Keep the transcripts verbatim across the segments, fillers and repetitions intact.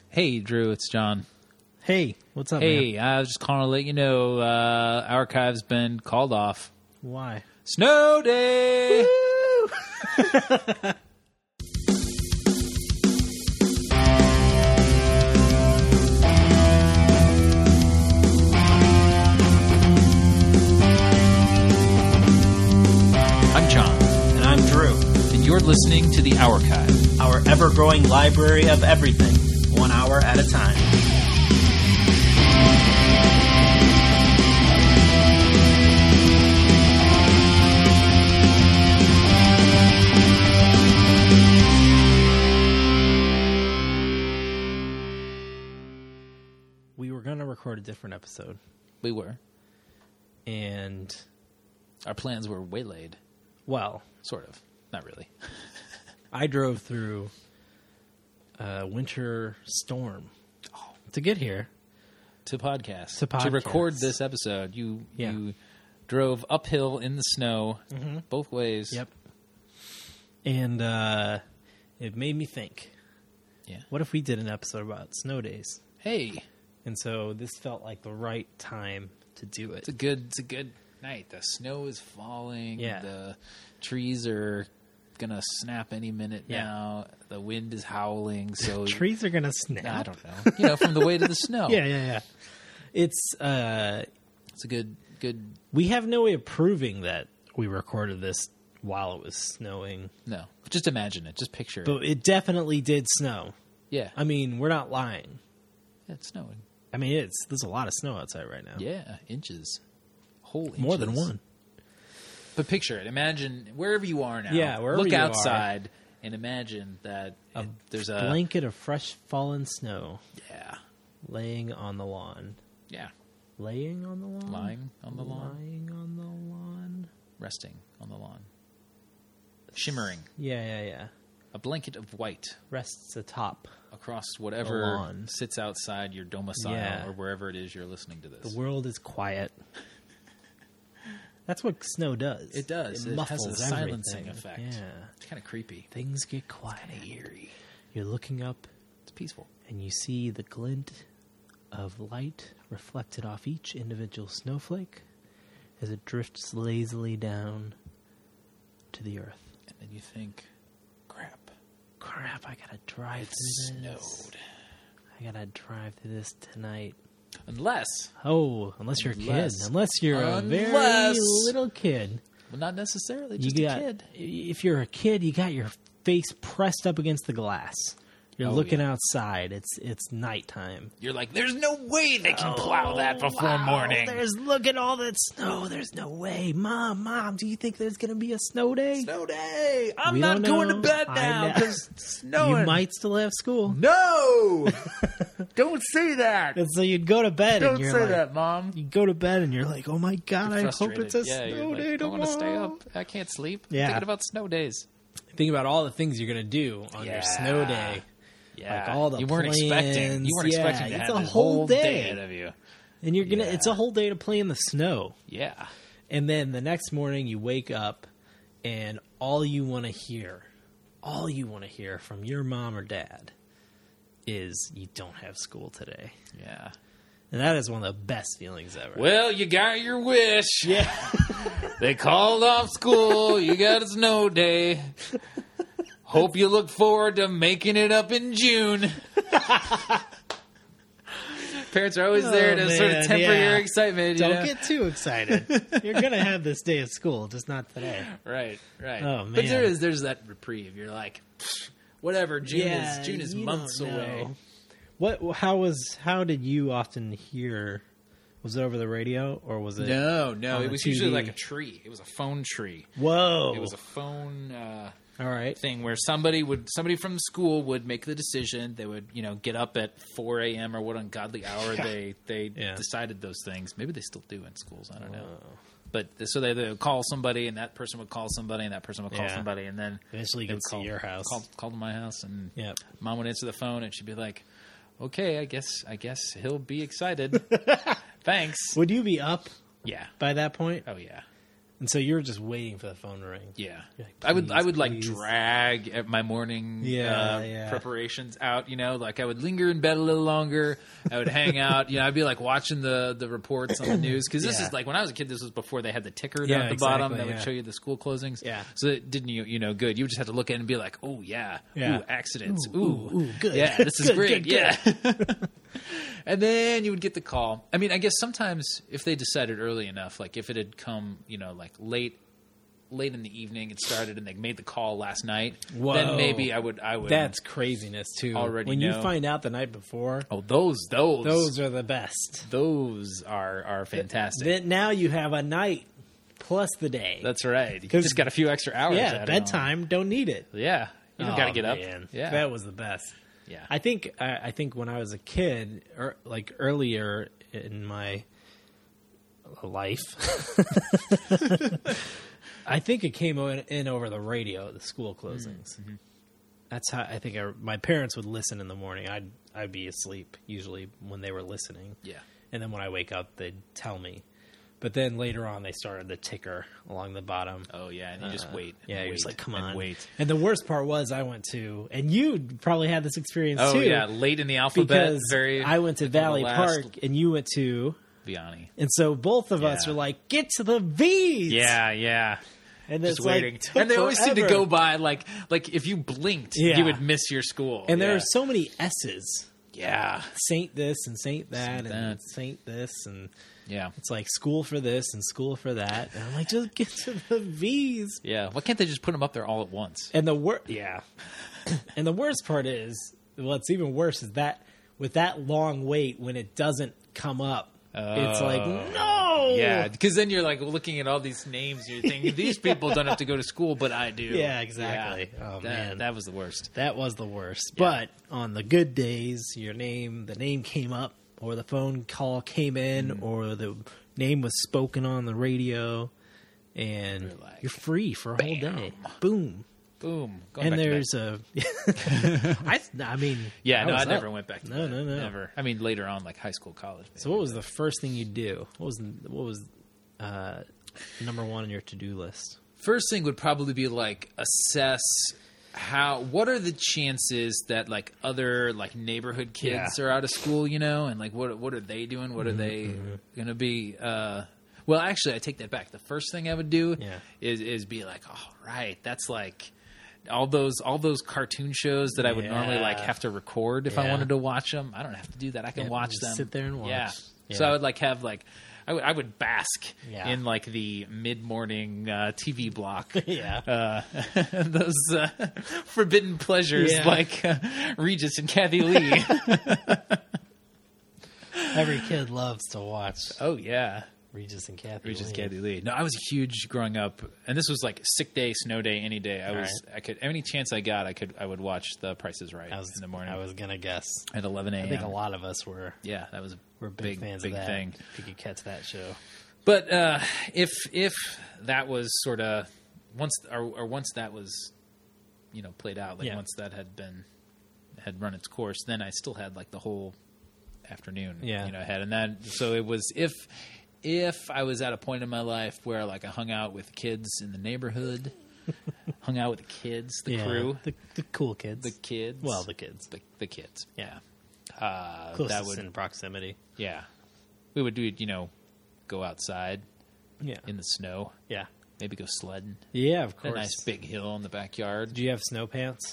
Hey, Drew, it's John. Hey, what's up, Hey, man? I was just calling to let you know uh, Archive's been called off. Why? Snow day! I'm John. And I'm Drew. And you're listening to the Archive. Our ever-growing library of everything, one hour at a time. We were going to record a different episode, We were. and, Our plans were waylaid. well, Sort of. Not really. I drove through a winter storm to get here. To podcast. To podcast. record this episode, you Yeah. you drove uphill in the snow both ways. Yep. And uh, it made me think, Yeah. what if we did an episode about snow days? Hey, And so this felt like the right time to do it. it's a good it's a good night. The snow is falling. Yeah. The trees are gonna snap any minute Yeah. now. The wind is howling. So Trees are going to snap. I don't know. You know, from the weight of the snow. Yeah, yeah, yeah. It's, uh, It's a good good. we have no way of proving that we recorded this while it was snowing. No, just imagine it. Just picture it. But it definitely did snow. Yeah, I mean, we're not lying. yeah, it's snowing. I mean, it's there's a lot of snow outside right now. Yeah, inches. Whole inches. More than one. But picture it. Imagine wherever you are now. Yeah, wherever Look you are. outside and imagine that it- there's a Blanket of fresh fallen snow yeah, laying on the lawn. yeah, Laying on the lawn? lying on the lawn, Lying on the lawn. resting on the lawn, shimmering. Yeah, yeah, yeah. A blanket of white Rests atop. across whatever lawn. sits outside your domicile Yeah. or wherever it is you're listening to this. The world is quiet. That's what snow does. It does. It has a muffles silencing everything. effect. Yeah. It's kind of creepy. Things get quiet. Eerie. You're looking up It's peaceful. and you see the glint of light reflected off each individual snowflake as it drifts lazily down to the earth. And then you think, crap, Crap, I gotta drive it through this. snowed. I gotta drive through this tonight. Unless, Oh, unless you're a kid. Unless- Unless you're a very Unless- little kid. well, not necessarily, You just got, a kid. If you're a kid, you got your face pressed up against the glass. You're Oh, looking yeah. outside. It's it's nighttime. You're like, there's no way they can plow that before Wow, morning. There's look at all that snow. There's no way, Mom. Mom, do you think there's gonna be a snow day? Snow day. I'm We not don't going to know. bed I now know. because it's snowing. You might still have school. No, don't say that. And so you'd go to bed Don't and you're say like, that, Mom. you go to bed and you're like, oh my god, I hope Frustrated. it's a yeah, you're snow like, day I tomorrow. want to stay up. I can't sleep. I'm Yeah. thinking about snow days. Think about all the things you're gonna do on your Yeah. snow day. Yeah, Like all the you weren't expecting. You weren't plans. expecting Yeah, to it's have a this whole whole day. day ahead of you. And you're gonna Yeah. it's a whole day to play in the snow. Yeah, And then the next morning you wake up and all you want to hear, all you want to hear from your mom or dad is you don't have school today. yeah. And that is one of the best feelings ever. Well, you got your wish. Yeah. They called off school. You got a snow day. Hope you look forward to making it up in June. Parents are always there to Oh, sort of man, temper yeah. your excitement. You Don't know? get too excited. You're going to have this day of school, just not today. right, right. Oh, But there man. is there's that reprieve. You're like, whatever. June is June is you months don't know. away. What how was how did you often hear, was it over the radio or was it No, no. on It the was T V? usually like a tree. It was a phone tree. Whoa. It was a phone. Uh, All right. thing where somebody would somebody from the school would make the decision. They would, you know, get up at four a.m. or what ungodly hour they they Yeah. decided those things. Maybe they still do in schools. I don't know. But so they, they would call somebody, and that person would call somebody, and that person would call Yeah. somebody, and then Eventually you they get would to call your house. Call, call to my house, and Yep. Mom would answer the phone, and she'd be like, "Okay, I guess I guess he'll be excited. Thanks." Would you be up Yeah. by that point? Oh yeah. And so you're just waiting for the phone to ring. Yeah, You're like, I would I "Please, would like please." drag at my morning Yeah, uh, yeah. preparations out. You know, like I would linger in bed a little longer. I would hang out. You know, I'd be like watching the the reports on the news because this Yeah. is like when I was a kid. This was before they had the ticker Yeah, down at the bottom exactly, that yeah. would show you the school closings. Yeah. so it didn't you you know good. You would just have to look at it and be like, oh yeah, Yeah. ooh accidents, Ooh, ooh, ooh, ooh, good. yeah, this is Good, great, good, yeah. And then you would get the call. I mean, I guess sometimes if they decided early enough, like if it had come, you know, like late. late in the evening it started and they made the call last night, Whoa. then maybe I would I would That's craziness too. Already when you know. find out the night before, oh those those those are the best. those are are fantastic. Then now you have a night plus the day. That's right. You 'Cause- just got a few extra hours. yeah, added bedtime. Don't need it. on. Yeah, you don't Oh, got to get up. man. Yeah, that was the best. yeah. I think I, I think when I was a kid, or like earlier in my life, I think it came in, in over the radio, the school closings. Mm-hmm. That's how I think I, my parents would listen in the morning. I'd I'd be asleep usually when they were listening, yeah. and then when I wake up, they'd tell me. But then later on, they started the ticker along the bottom. Oh yeah, and you just Uh, wait. and Yeah, you're wait just like, come and on. wait. And the worst part was I went to, and you probably had this experience Oh too. yeah, late in the alphabet. Because very. I went to like, the Valley last Park and you went to, Vianney. and so both of us Yeah. are like, get to the V's. Yeah, yeah. and Just it's like, waiting, took and they always seem to forever. go by like like if you blinked, Yeah. you would miss your school. And there yeah. are so many S's. yeah, Saint this and Saint that Saint and that. Saint this and yeah. it's like school for this and school for that. And I'm like, just get to the V's. Yeah, why can't they just put them up there all at once? And the wor- yeah. And the worst part is, what's even worse is that with that long wait when it doesn't come up, it's like, no. Yeah, because then you're like looking at all these names, you're thinking these people don't have to go to school, but I do. Yeah, exactly. Yeah. Oh, that, man. that was the worst. That was the worst. But on the good days, your name, the name came up, or the phone call came in, Mm. or the name was spoken on the radio, and You're like, you're free for a whole day. Boom. Boom. Going And back to there's bed. a. I, I mean, yeah, no, was I never up. went back to No, bed. no, no. Never. I mean, later on, like high school, college. Maybe. So, what was the first thing you do? What was what was uh, number one on your to do list? First thing would probably be like assess how what are the chances that like other like neighborhood kids Yeah. are out of school, you know, and like what what are they doing? What are they going to be uh well, actually, I take that back. The first thing I would do Yeah. is is be like, "All right, that's like all those all those cartoon shows that I would normally Yeah. like have to record if I Yeah. wanted to watch them. I don't have to do that. I can Yeah, watch just them. sit there and watch. Yeah. Yeah. So I would like have like I would- I would bask Yeah. in like the mid morning uh, T V block. Yeah. Uh, those uh, forbidden pleasures Yeah. like uh, Regis and Kathy Lee. Every kid loves to watch Oh yeah, Regis and Kathy. Regis and Lee. Kathy Lee. No, I was huge growing up, and this was like sick day, snow day, any day. I All was I could any chance I got, I could I would watch The Price is Right I was in the morning I was gonna guess. at eleven a.m. I think a lot of us were Yeah, that was a were big, big fans big of that. thing. If you could catch that show. But uh, if if that was sort of once or, or once that was you know played out, like Yeah. once that had been had run its course, then I still had like the whole afternoon Yeah. you know ahead, and then so it was if if I was at a point in my life where like I hung out with kids in the neighborhood, hung out with the kids, the Yeah, crew, the, the cool kids. the kids, well, the kids. the, the kids, Yeah, uh, closest that would in proximity. yeah, we would do it, you know, go outside Yeah, in the snow. yeah, Maybe go sledding. yeah. Of A course. nice big hill in the backyard. Did you have snow pants?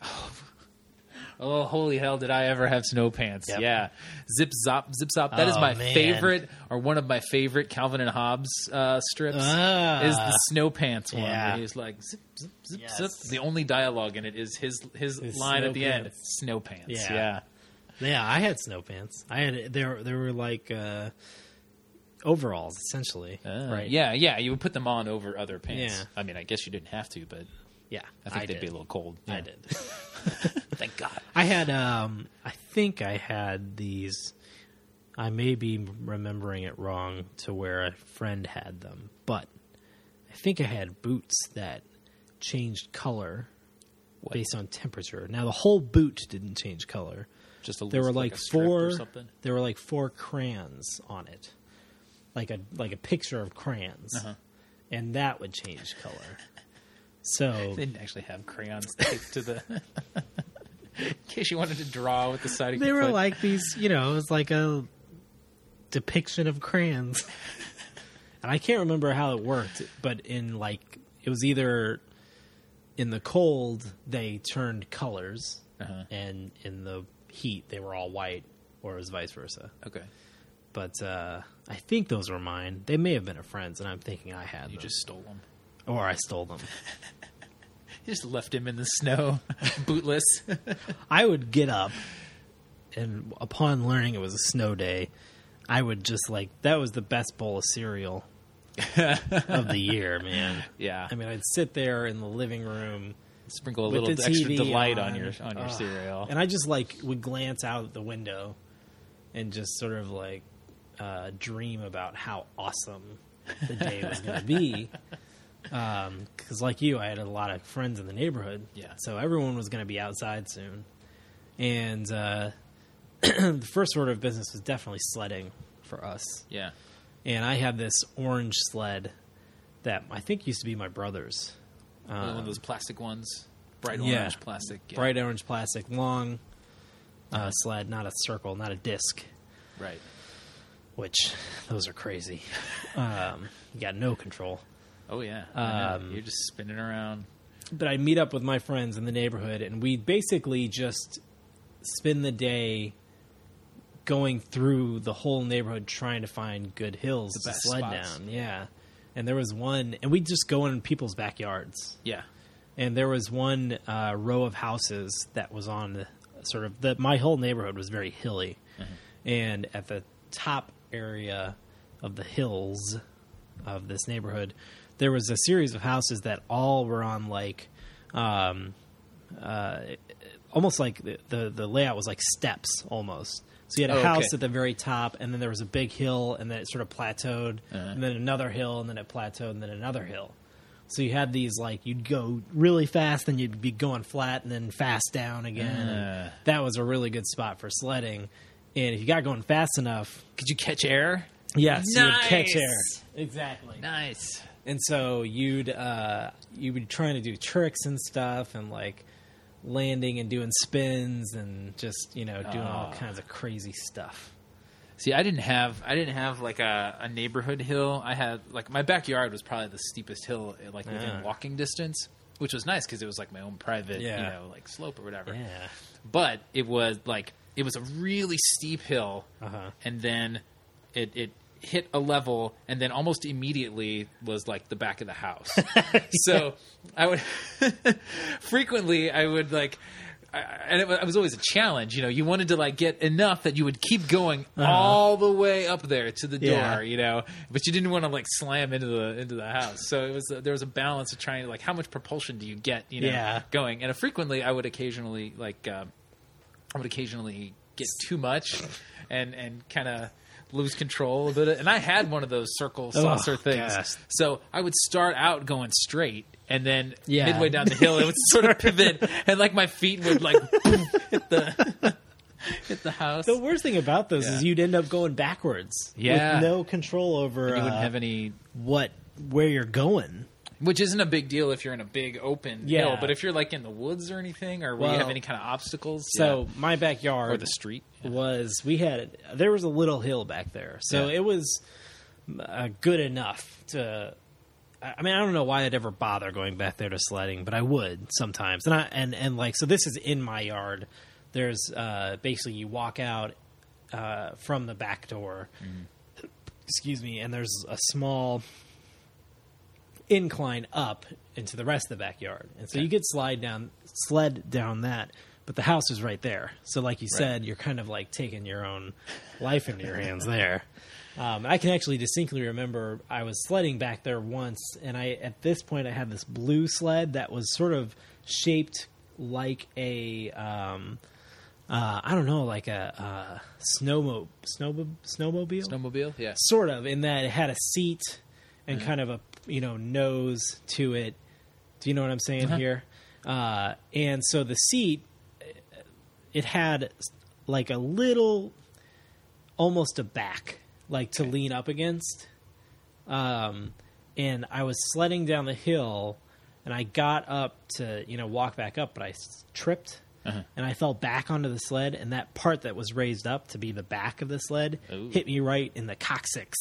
Oh, holy hell, did I ever have snow pants? Yep. Yeah. Zip Zop, Zip Zop. That is Oh, my man. favorite, or one of my favorite Calvin and Hobbes uh, strips, Ah. is the snow pants one. Yeah. Where he's like, zip, zip, zip, Yes. zip. The only dialogue in it is his, his, His line snow at the end. pants. Snow pants. Yeah. Yeah. Yeah, I had snow pants. I had there. There were like uh, overalls, essentially. Uh, right? Yeah, yeah. You would put them on over other pants. Yeah. I mean, I guess you didn't have to, but yeah. I think they'd did. be a little cold. I Yeah. did. Thank God. I had. Um, I think I had these. I may be remembering it wrong to where a friend had them, but I think I had boots that changed color What? based on temperature. Now the whole boot didn't change color. Just a There were little- like, a strip four. or something. There were like four crayons on it, like a like a picture of crayons, Uh-huh. and that would change color. So They didn't actually have crayons taped to the... in case you wanted to draw with the side of they your were foot. like these, you know, it was like a depiction of crayons. And I can't remember how it worked, but in like, it was either in the cold, they turned colors, Uh-huh. and in the heat, they were all white, or it was vice versa. Okay. But uh, I think those were mine. They may have been a friend's, and I'm thinking I had You them. just stole them. Or I stole them. You just left him in the snow, bootless. I would get up, and upon learning it was a snow day, I would just like, that was the best bowl of cereal of the year, man. Yeah. I mean, I'd sit there in the living room Sprinkle a with little the extra T V delight on, on your on your Ugh. cereal. And I just like would glance out the window and just sort of like uh, dream about how awesome the day was going to be. Because like you, I had a lot of friends in the neighborhood. Yeah. So everyone was going to be outside soon. And uh, the first order of business was definitely sledding for us. Yeah. And I had this orange sled that I think used to be my brother's. One Um, of those plastic ones. Bright yeah. orange plastic. Yeah. Bright orange plastic, long uh, sled, not a circle, not a disc, Right. which those are crazy. Um, you got no control. Oh, yeah. I know. Um, You're just spinning around. But I'd meet up with my friends in the neighborhood, and we'd basically just spend the day going through the whole neighborhood trying to find good hills The to best sled spots. down. Yeah. And there was one, and we'd just go in people's backyards. Yeah. And there was one uh, row of houses that was on the sort of the my whole neighborhood was very hilly, and at the top area of the hills of this neighborhood, there was a series of houses that all were on like, um, uh, almost like the, the the layout was like steps almost. So you had a Oh, okay. house at the very top, and then there was a big hill, and then it sort of plateaued, Uh-huh. and then another hill, and then it plateaued, and then another hill. So you had these, like, you'd go really fast, then you'd be going flat, and then fast down again. Uh. And that was a really good spot for sledding. And if you got going fast enough, Could you catch air? yes, you would catch Nice. air. Exactly. Nice. And so you'd uh, you would be trying to do tricks and stuff, and like landing and doing spins, and just you know doing all Oh. kinds of crazy stuff. See, I didn't have I didn't have like a, a neighborhood hill. I had like my backyard was probably the steepest hill like within Yeah. walking distance, which was nice because it was like my own private, Yeah. you know, like slope or whatever. Yeah. But it was like it was a really steep hill, Uh-huh. and then it it hit a level, and then almost immediately was like the back of the house. So I would frequently I would like. I, and it was, it was always a challenge, you know. You wanted to like get enough that you would keep going all the way up there to the door, Yeah. you know. But you didn't want to like slam into the into the house. So it was uh, there was a balance of trying to like how much propulsion do you get, you know, Yeah. going. And uh, frequently I would occasionally like um, I would occasionally get too much and and kind of lose control a bit. And I had one of those circle saucer things, gosh. so I would start out going straight. And then Yeah. midway down the hill, it would sort of pivot, and like my feet would like boom, hit the hit the house. The worst thing about those Yeah. is you'd end up going backwards. Yeah. With no control over You wouldn't uh, have any, what where you're going. which isn't a big deal if you're in a big open Yeah. hill. But if you're like in the woods or anything, or where you Well, have any kind of obstacles, So yeah. my backyard or the street, yeah. was we had there was a little hill back there, so Yeah. it was uh, good enough to. I mean, I don't know why I'd ever bother going back there to sledding, but I would sometimes. And I and and like so, this is in my yard. There's uh, basically you walk out uh, from the back door. Mm-hmm. Excuse me, and there's a small incline up into the rest of the backyard, and so Okay. you could slide down, sled down that. But the house is right there, so like you Right. said, you're kind of like taking your own life into your hands there. Um, I can actually distinctly remember I was sledding back there once, and I at this point I had this blue sled that was sort of shaped like a um, uh, I don't know, like a uh, snowmo snowmo snowmobile, snowmobile, yeah. sort of, in that it had a seat and kind of a you know nose to it. Do you know what I'm saying Uh-huh. here? Uh, and so the seat, it had like a little, almost a back, like to lean up against. Um, and I was sledding down the hill, and I got up to, you know, walk back up, but I s- tripped, Uh-huh. and I fell back onto the sled, and that part that was raised up to be the back of the sled Ooh. hit me right in the coccyx,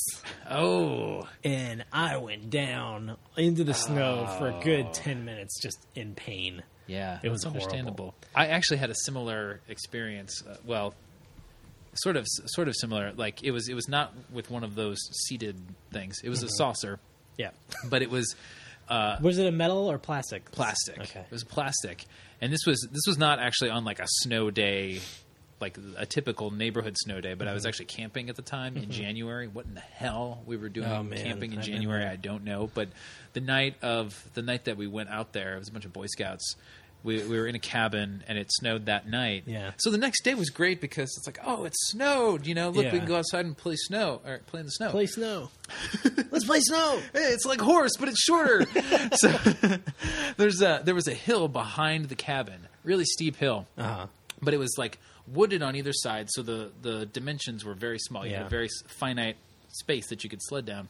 Oh, and I went down into the snow for a good ten minutes just in pain. yeah, It was that's understandable. horrible. I actually had a similar experience. Uh, well, sort of, sort of similar. Like it was, it was not with one of those seated things. It was Mm-hmm. a saucer, Yeah. but it was uh, Was it a metal or plastic? plastic. Okay. It was plastic, and this was this was not actually on like a snow day, like a typical neighborhood snow day. But I was actually camping at the time in January. What in the hell we were doing Oh, man. camping in I've been January? there. I don't know. But the night of the night that we went out there, it was a bunch of Boy Scouts. We, we were in a cabin, and it snowed that night. Yeah. So the next day was great because it's like, oh, it snowed. You know, look, Yeah. we can go outside and play snow or play in the snow. Play snow. Let's play snow. Hey, it's like horse, but it's shorter. so there's a there was a hill behind the cabin, really steep hill, Uh-huh. but it was like wooded on either side, so the the dimensions were very small. You had Yeah. a very s- finite space that you could sled down.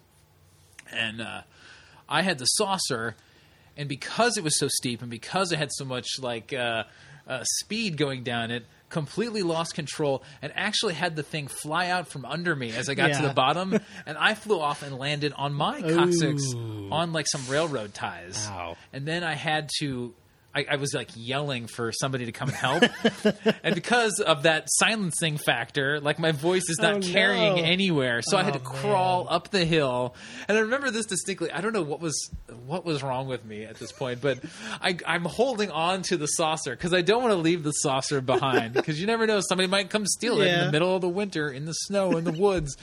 And uh, I had the saucer, and because it was so steep, and because it had so much like uh, uh, speed going down it, completely lost control and actually had the thing fly out from under me as I got to Yeah. the bottom, and I flew off and landed on my coccyx Ooh. on like some railroad ties. Ow. And then I had to. I, I was like yelling for somebody to come and help, and because of that silencing factor, like my voice is not Oh, carrying no. anywhere, so I had to Oh, crawl man. up the hill. And I remember this distinctly. I don't know what was what was wrong with me at this point, but I, I'm holding on to the saucer because I don't want to leave the saucer behind because you never know, somebody might come steal it in Yeah. the middle of the winter in the snow in the woods.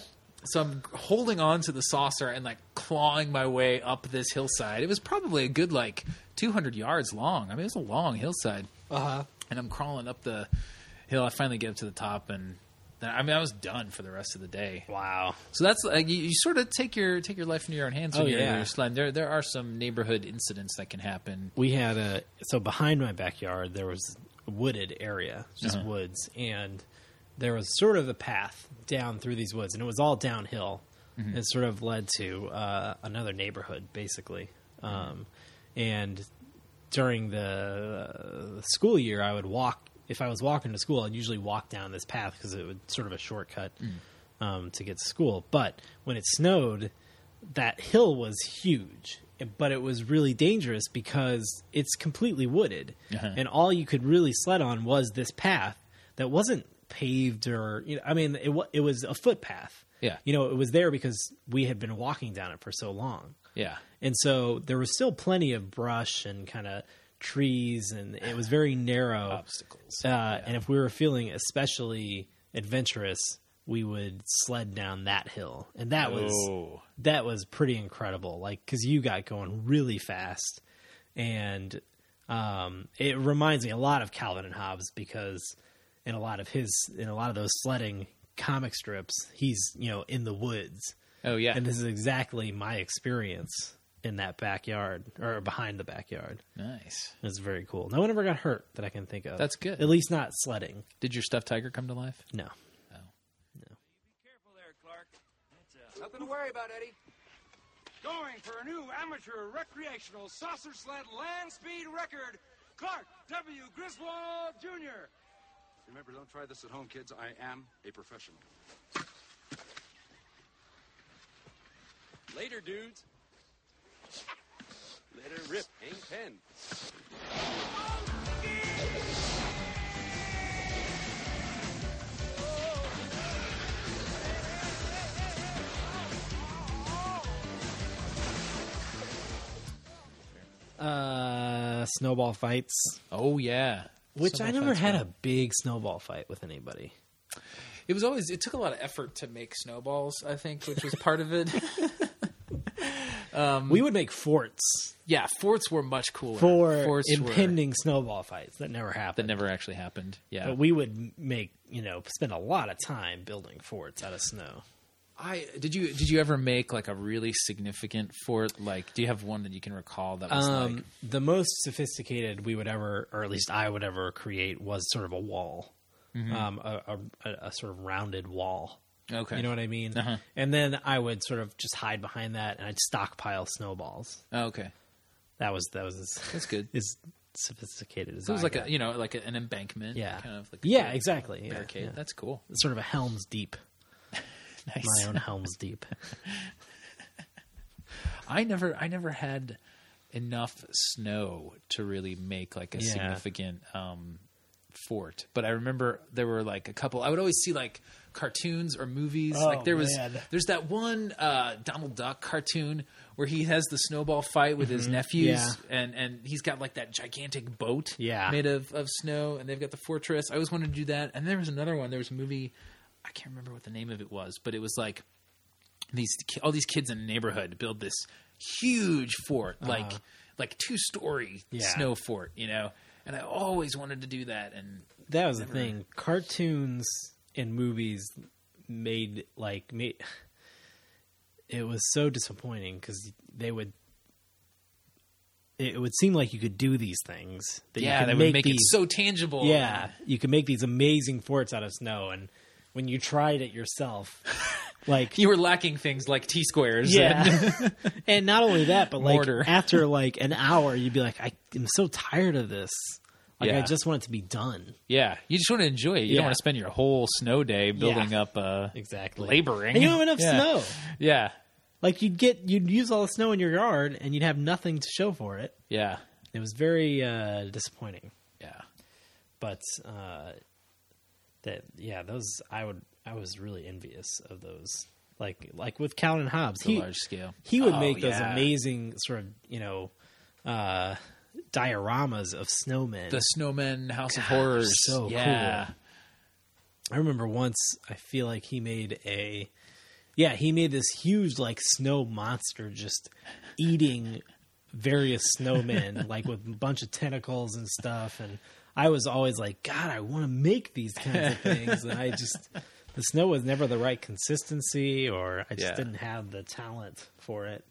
So I'm holding on to the saucer and like clawing my way up this hillside. It was probably a good like two hundred yards long. I mean, it was a long hillside. Uh-huh. And I'm crawling up the hill. I finally get up to the top, and then, I mean, I was done for the rest of the day. Wow. So that's like you, you sort of take your take your life into your own hands when Oh, you're, yeah. you're sliding. There there are some neighborhood incidents that can happen. We had a so behind my backyard there was a wooded area, just Uh-huh. woods, and there was sort of a path down through these woods, and it was all downhill. Mm-hmm. It sort of led to uh, another neighborhood, basically. Um, and during the uh, school year, I would walk. If I was walking to school, I'd usually walk down this path because it was sort of a shortcut um, to get to school. But when it snowed, that hill was huge, but it was really dangerous because it's completely wooded, Uh-huh. and all you could really sled on was this path that wasn't paved or you know. I mean, it wa- it was a footpath. Yeah. You know, it was there because we had been walking down it for so long. Yeah. And so there was still plenty of brush and kind of trees, and it was very narrow. Obstacles. Uh, And if we were feeling especially adventurous, we would sled down that hill, and that was Oh. that was pretty incredible. Like because you got going really fast, and um, it reminds me a lot of Calvin and Hobbes because in a lot of his in a lot of those sledding comic strips, he's you know in the woods. Oh yeah. And this is exactly my experience in that backyard or behind the backyard. Nice. It's very cool. No one ever got hurt that I can think of. That's good. At least not sledding. Did your stuffed tiger come to life? No. Careful there, Clark. That's, uh, nothing to worry about, Eddie. Going for a new amateur recreational saucer sled land speed record, Clark W. Griswold Junior Remember, don't try this at home, kids. I am a professional. Later, dudes. Let her rip, Hank Penn. Uh, snowball fights, Oh yeah. which Snowball I never fights had were- a big snowball fight with anybody. It was always. It took a lot of effort to make snowballs. I think, which was part of it. we would make forts Yeah, forts were much cooler. for forts were- impending snowball fights. That never that happened. never actually happened. Yeah, But we would make, you know, spend a lot of time building forts out of snow. I did you did you ever make like a really significant fort? Like, do you have one that you can recall that was Um, like? the most sophisticated we would ever, or at least I would ever create, was sort of a wall, Mm-hmm. um, a, a, a, a sort of rounded wall Okay. You know what I mean? Uh-huh. And then I would sort of just hide behind that, and I'd stockpile snowballs. Oh, okay. That was that was as, That's good. as sophisticated as So it was I like got. a, you know, like a, an embankment. Yeah. Kind of like a Yeah, big exactly. Yeah, barricade. yeah. That's cool. It's sort of a Helm's Deep. Nice. My own Helm's Deep. I never, I never had enough snow to really make like a Yeah. significant um, fort. But I remember there were like a couple. I would always see like cartoons or movies. Oh, like there was, man. there's that one uh, Donald Duck cartoon where he has the snowball fight with his nephews, Yeah. and and he's got like that gigantic boat, Yeah. made of of snow, and they've got the fortress. I always wanted to do that. And there was another one. There was a movie. I can't remember what the name of it was, but it was like these all these kids in a neighborhood build this huge fort, like like two story Uh-huh. Yeah. snow fort, you know. And I always wanted to do that, and That was Never- the thing. Cartoons and movies made like made it was so disappointing because they would. It would seem like you could do these things. That you yeah, could that would make these, it so tangible. Yeah, you could make these amazing forts out of snow, and when you tried it yourself, like You were lacking things like T squares. yeah, and not only that, but like Mortar. after like an hour, you'd be like, I am so tired of this. Like I Yeah. just want it to be done. yeah. You just want to enjoy it. You Yeah. don't want to spend your whole snow day building Yeah. up, uh, Exactly. laboring. And you don't have enough Yeah. snow. Yeah, Like you'd get, you'd use all the snow in your yard, and you'd have nothing to show for it. yeah, It was very uh, disappointing. yeah. But uh, that, yeah, those I would, I was really envious of those. Like, like with Calvin Hobbes, The he large scale. he would Oh, make those yeah. amazing sort of, you know, uh, dioramas of snowmen. The Snowman House of Gosh, Horrors. so yeah. cool. I remember once, I feel like he made a, yeah, he made this huge like snow monster just eating various snowmen, like with a bunch of tentacles and stuff. And I was always like, God, I want to make these kinds of things. And I just, the snow was never the right consistency, or I just Yeah. didn't have the talent for it.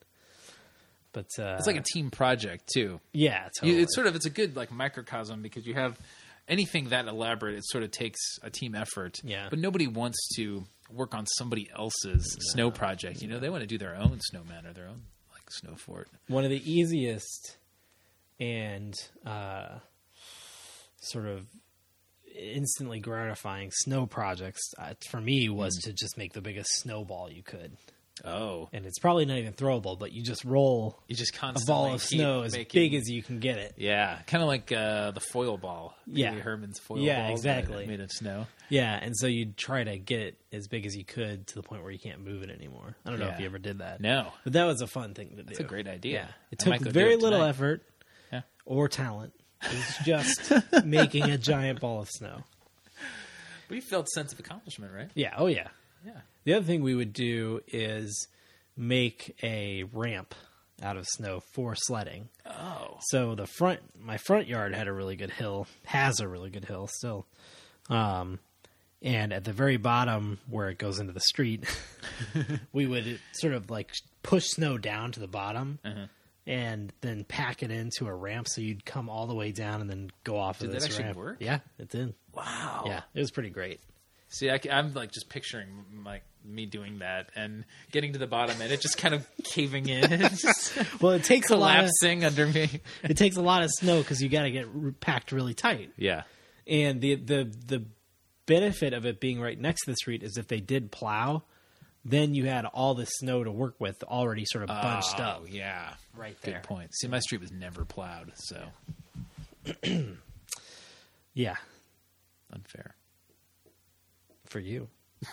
But uh, It's like a team project too. yeah, You, totally. it's sort of it's a good like microcosm because you have anything that elaborate. It sort of takes a team effort. Yeah. But nobody wants to work on somebody else's snow project. You know, they want to do their own snowman or their own like snow fort. One of the easiest and uh, sort of instantly gratifying snow projects uh, for me was to just make the biggest snowball you could. Oh, And it's probably not even throwable, but you just roll you just a constantly ball of keep snow as making- big as you can get it. yeah, kind of like uh, the foil ball. Yeah. Pee Wee Herman's foil Yeah, ball. that exactly. Made of snow. Yeah, and so you'd try to get it as big as you could to the point where you can't move it anymore. I don't know if Yeah. you ever did that. No, But that was a fun thing to do. that's a great idea. Yeah. It I took might go do very it little tonight. effort Yeah. or talent. It was just making a giant ball of snow. But you felt sense of accomplishment, right? Yeah, oh yeah. Yeah. The other thing we would do is make a ramp out of snow for sledding. Oh, So the front, my front yard had a really good hill, has a really good hill still. Um, and at the very bottom where it goes into the street, we would sort of like push snow down to the bottom Uh-huh. and then pack it into a ramp. So you'd come all the way down and then go off Did of that this actually ramp. work? Yeah, it did. wow. Yeah, it was pretty great. See, I, am like just picturing like me doing that and getting to the bottom and it just kind of caving in, It's just Well, it takes a lot of, collapsing under me. it takes a lot of snow because you got to get r- packed really tight. Yeah. And the the the benefit of it being right next to the street is if they did plow, then you had all the snow to work with already sort of bunched oh, up. yeah. Right there. Good point. See, my street was never plowed, so Yeah, unfair. for you.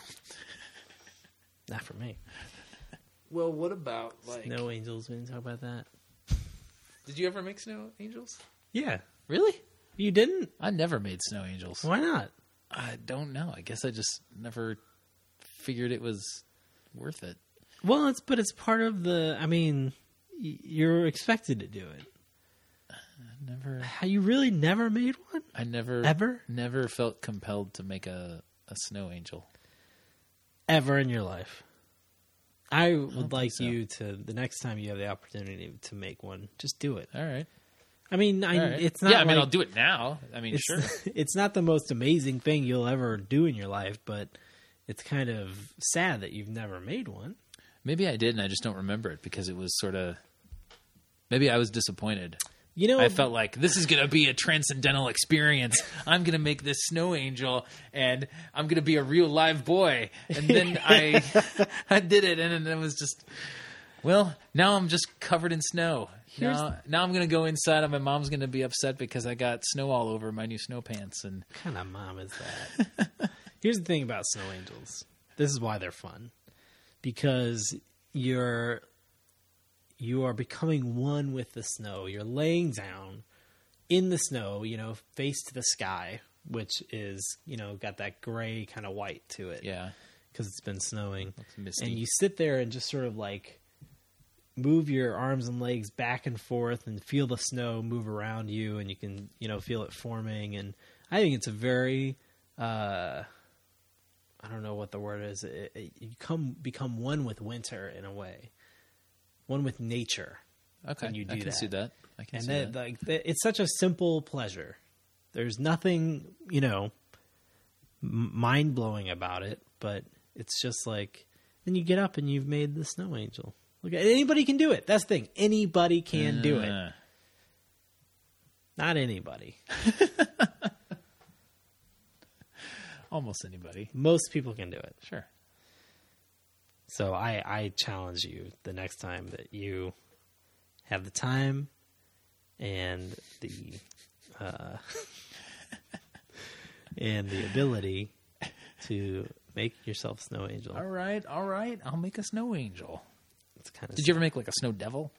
Not for me. Well, what about like? Snow angels, we didn't talk about that. Did you ever make snow angels? Yeah. Really? You didn't? I never made snow angels. Why not? I don't know. I guess I just never figured it was worth it. Well, it's but it's part of the, I mean, y- you're expected to do it. Never. How, you really never made one? I never Ever? never felt compelled to make a, a snow angel. Ever in your life? I would think like so. you to, the next time you have the opportunity to make one, just do it. All right. I mean, I, All right. it's not yeah, I mean, like- I'll do it now. I mean, it's, sure. it's not the most amazing thing you'll ever do in your life, but it's kind of sad that you've never made one. Maybe I did, and I just don't remember it because it was sort of. Maybe I was disappointed. You know, I felt like this is going to be a transcendental experience. I'm going to make this snow angel, and I'm going to be a real live boy. And then I, I did it, and it was just. Well, now I'm just covered in snow. Here's Now, now I'm going to go inside, and my mom's going to be upset because I got snow all over my new snow pants. And what kind of mom is that? Here's the thing about snow angels. This is why they're fun. Because you're you are becoming one with the snow. You're laying down in the snow, you know, face to the sky, which is, you know, got that gray kind of white to it. yeah, Because it's been snowing. looks misty. And you sit there and just sort of like move your arms and legs back and forth and feel the snow move around you, and you can, you know, feel it forming. And I think it's a very, uh, I don't know what the word is. It, it, you come become one with winter in a way, one with nature. okay, when you do I can that. see that. I can And see that, that. like, that, it's such a simple pleasure. There's nothing, you know, m- mind blowing about it, but it's just like, then you get up and you've made the snow angel. Look, anybody can do it. That's the thing. Anybody can do it. Uh, Not anybody. Almost anybody. Most people can do it. Sure. So I, I challenge you the next time that you have the time and the uh, and the ability to make yourself a snow angel. All right, all right. I'll make a snow angel. It's kind of. Did you ever make like a snow devil?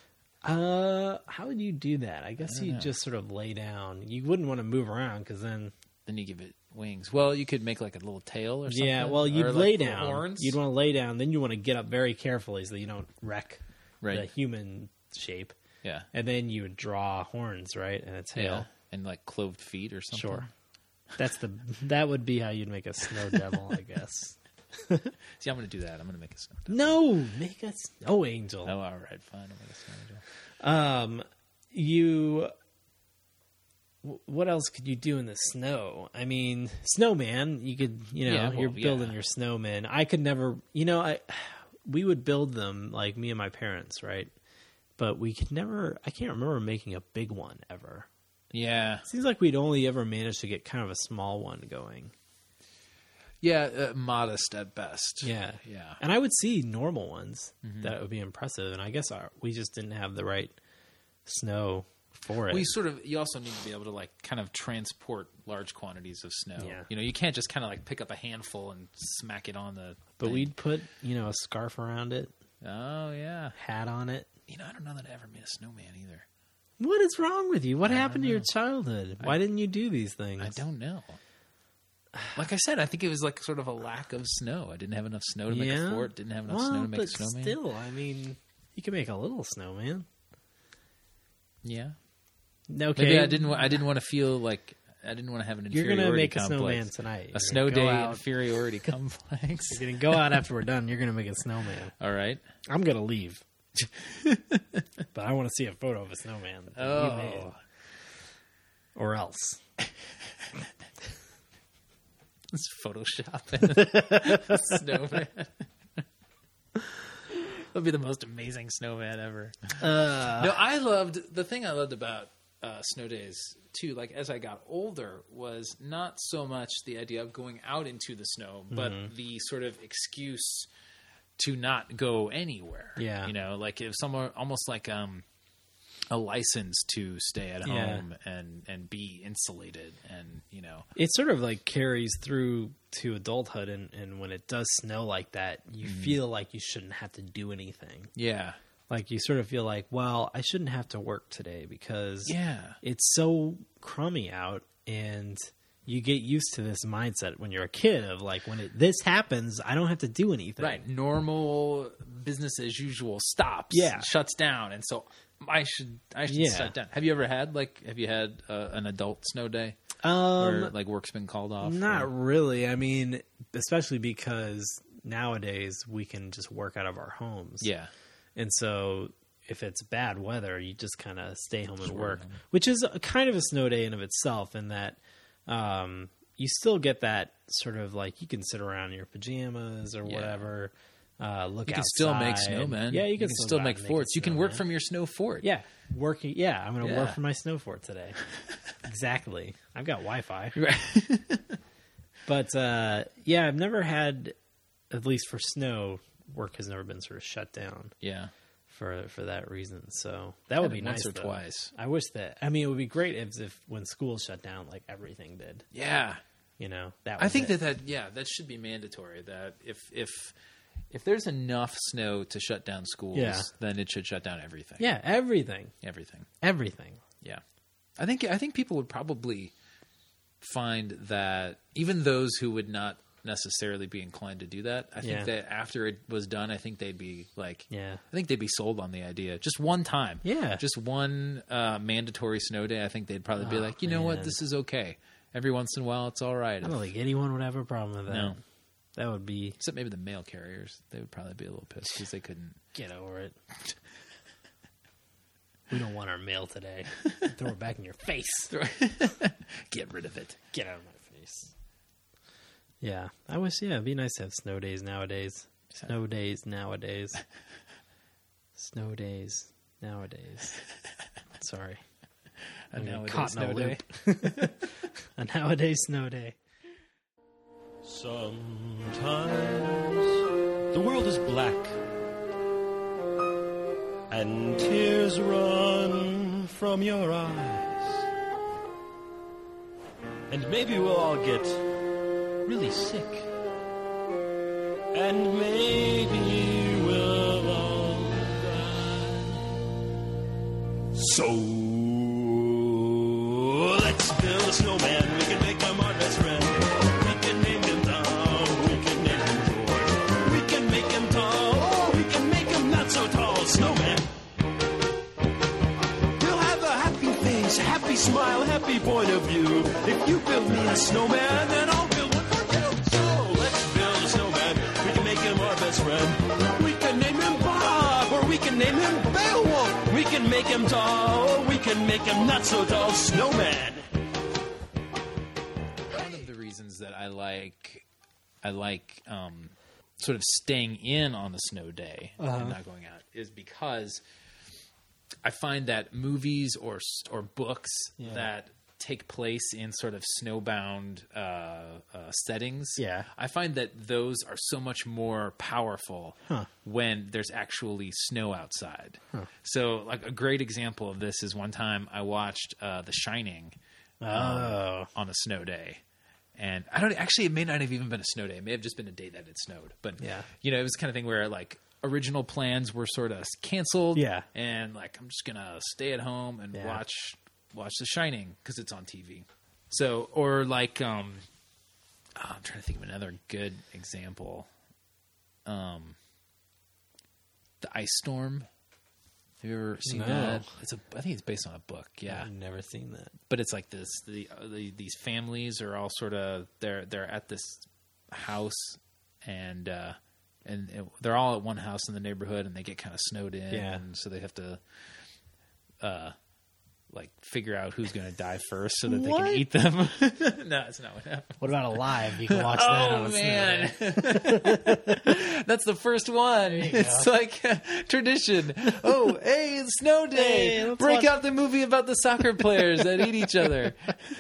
Uh, how would you do that? I guess I don't you know. just sort of lay down. You wouldn't want to move around because then. Then you give it wings. Well, you could make like a little tail or something. Yeah, well, you'd Or, like, lay little down. Horns. You'd want to lay down. Then you want to get up very carefully so that you don't wreck the Right. human shape. Yeah. And then you would draw horns, right, and a tail. Yeah. And like cloved feet or something. Sure. That's the that would be how you'd make a snow devil, I guess. See, I'm going to do that. I'm going to make a snow devil. No, make a snow angel. Oh, all right. Fine. I'll make a snow angel. Um, you. wh- What else could you do in the snow? I mean, snowman. You could, you know, Yeah, well, you're building yeah. your snowman. I could never, you know, I. We would build them like me and my parents, right? But we could never. I can't remember making a big one ever. Yeah. Seems like we'd only ever managed to get kind of a small one going. Yeah. Uh, modest at best. Yeah. Yeah. And I would see normal ones that would be impressive. And I guess our, we just didn't have the right snow for it. Well, you sort of, you also need to be able to like kind of transport large quantities of snow. Yeah. You know, you can't just kind of like pick up a handful and smack it on the. but thing. we'd put, you know, a scarf around it, Oh, yeah. hat on it. You know, I don't know that I ever made a snowman either. What is wrong with you? What I happened to don't your know. childhood? Why didn't you do these things? I don't know. Like I said, I think it was like sort of a lack of snow. I didn't have enough snow to make Yeah? a fort. Didn't have enough well, snow to make but a snowman. still, I mean, you can make a little snowman. Yeah. Okay. Maybe I didn't. wa- I didn't want to feel like I didn't want to have an You're inferiority going to make a complex. snowman tonight. You're A snow gonna go day out- inferiority complex. You're going to go out after we're done. You're going to make a snowman. All right. I'm going to leave. But I want to see a photo of a snowman that you made. Oh, Or else. it's Photoshop snowman. That'd be the most amazing snowman ever. Uh, No, I loved the thing I loved about uh, snow days too. Like as I got older, was not so much the idea of going out into the snow, but Mm-hmm. the sort of excuse to not go anywhere. Yeah. you know, like if someone almost like um a license to stay at Yeah. home and and be insulated, and you know, it sort of like carries through to adulthood, and, and when it does snow like that, you Mm-hmm. feel like you shouldn't have to do anything. yeah, Like you sort of feel like, well, I shouldn't have to work today because yeah, it's so crummy out, and you get used to this mindset when you're a kid of like, when it, this happens, I don't have to do anything. right. Normal business as usual stops, Yeah. shuts down, and so I should I should Yeah. shut down. Have you ever had like have you had uh, an adult snow day Um, where like work's been called off? Not or- really. I mean, especially because nowadays we can just work out of our homes. yeah, And so if it's bad weather, you just kind of stay home and work work, at home. which is a, kind of a snow day in of itself, in that um, you still get that sort of like you can sit around in your pajamas or Yeah. whatever. Uh, look You can outside. still make snowmen. Yeah, you can, you can still, still go out make and forts. a You can work snowman. from your snow fort. Yeah, working. Yeah, I'm going to work Yeah. from my snow fort today. Exactly. I've got Wi-Fi. Right. But uh, yeah, I've never had, at least for snow, work has never been sort of shut down Yeah. for for that reason. So that would Had be it nice. once or though. twice. I wish that. I mean, it would be great if, if when school shut down, like everything did. Yeah. You know, that. Was I think it. that, that yeah, that should be mandatory. That if if if there's enough snow to shut down schools, Yeah. then it should shut down everything. Yeah, everything, Everything. everything. Yeah. I think I think people would probably find that even those who would not necessarily be inclined to do that, I think Yeah. that after it was done, I think they'd be like, Yeah. I think they'd be sold on the idea. Just one time. Yeah. Just one uh, mandatory snow day, I think they'd probably be Oh, like, you know what, man. this is okay. Every once in a while, it's all right. I don't think anyone would have a problem with that. No. That would be Except maybe the mail carriers. They would probably be a little pissed because they couldn't. get over it. We don't want our mail today. Throw it back in your face. Get rid of it. Get out of my face. Yeah, I wish. Yeah, it'd be nice to have snow days nowadays. Snow days nowadays. Snow days nowadays. Sorry. A I'm nowadays caught in a snow day. loop. A nowadays snow day. Sometimes the world is black and tears run from your eyes. And maybe we'll all get really sick. And maybe we'll all die. So let's build a snowman. We can make him our best friend. We can name him Tom. We can name him George. We can make him tall. Or we can make him not so tall. Snowman. He'll have a happy face, happy smile, happy point of view. If you build me a snowman, then I'll build one for you. So let's build a snowman. We can make him our best friend. We can name him Bob, or we can name him Beowulf. We can make him tall, or we can make him not so tall. Snowman. One of the reasons that I like, I like um, sort of staying in on a snow day Uh-huh. and not going out is because I find that movies or or books Yeah. that take place in sort of snowbound uh, uh, settings, Yeah. I find that those are so much more powerful Huh. when there's actually snow outside. So, like a great example of this is one time I watched uh, The Shining Oh. on a snow day. And I don't actually, it may not have even been a snow day. It may have just been a day that it snowed. But, Yeah. you know, it was the kind of thing where like original plans were sort of canceled. Yeah. And like, I'm just going to stay at home and Yeah. watch, watch The Shining because it's on T V. So, or like, um, oh, I'm trying to think of another good example. Um, The Ice Storm. Have you ever seen No. that? It's a, I think it's based on a book. Yeah. I've never seen that. But it's like this: the, uh, the these families are all sort of they're they're at this house, and uh, and it, they're all at one house in the neighborhood, and they get kind of snowed in, Yeah. and so they have to, uh, like figure out who's going to die first so that they What? can eat them. No, that's not what happened. What about Alive? You can watch that on Oh a snow man, day. that's the first one. It's like uh, tradition. Oh, hey, it's snow day. Hey, let's Break watch- out the movie about the soccer players that eat each other.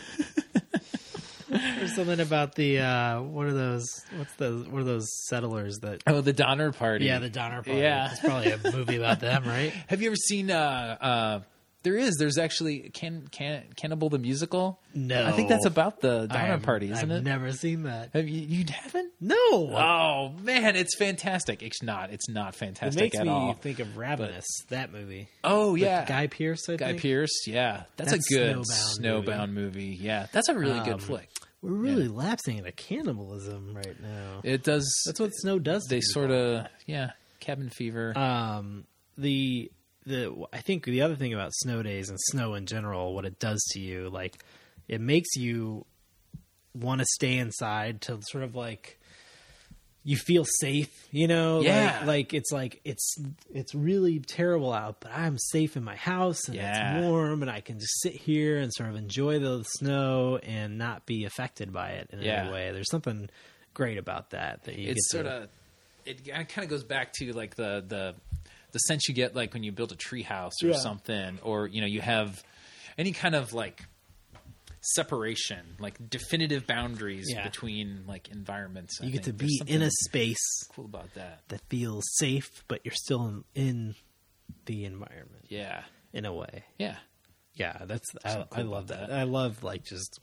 There's something about the uh, what are those? What's the what are those settlers that? Oh, the Donner Party. Yeah, the Donner Party. Yeah. It's probably a movie about them, right? Have you ever seen? Uh, uh, there is. There's actually can can Cannibal the Musical. No. I think that's about the I Donner have- Party, isn't I've it? never seen that. Have you? You haven't? No. Oh man, it's fantastic. It's not. It's not It fantastic makes at me all. think of Ravenous, that movie. Oh With yeah, Guy Pearce, I Guy think. Pierce. Yeah, that's, That's a good Snowbound snowbound movie. Yeah, that's a really Um, good flick. We're really lapsing into cannibalism right now. It does. That's what snow does. to they people. sort of. Yeah, cabin fever. Um, the the I think the other thing about snow days and snow in general, what it does to you, like it makes you want to stay inside to sort of like you feel safe, you know? Yeah. Like, like it's like, it's, it's really terrible out, but I'm safe in my house and Yeah. it's warm and I can just sit here and sort of enjoy the snow and not be affected by it in Yeah. any way. There's something great about that, that you It's get sort to, of it kind of goes back to like the the the sense you get like when you build a tree house or Yeah. something, or you know you have any kind of like separation, like definitive boundaries Yeah. between like environments. I you get think to there's be in a something space cool about that. that feels safe, but you're still in, in the environment Yeah, in a way. yeah, Yeah, that's I, Something I cool love about that. that. I love like just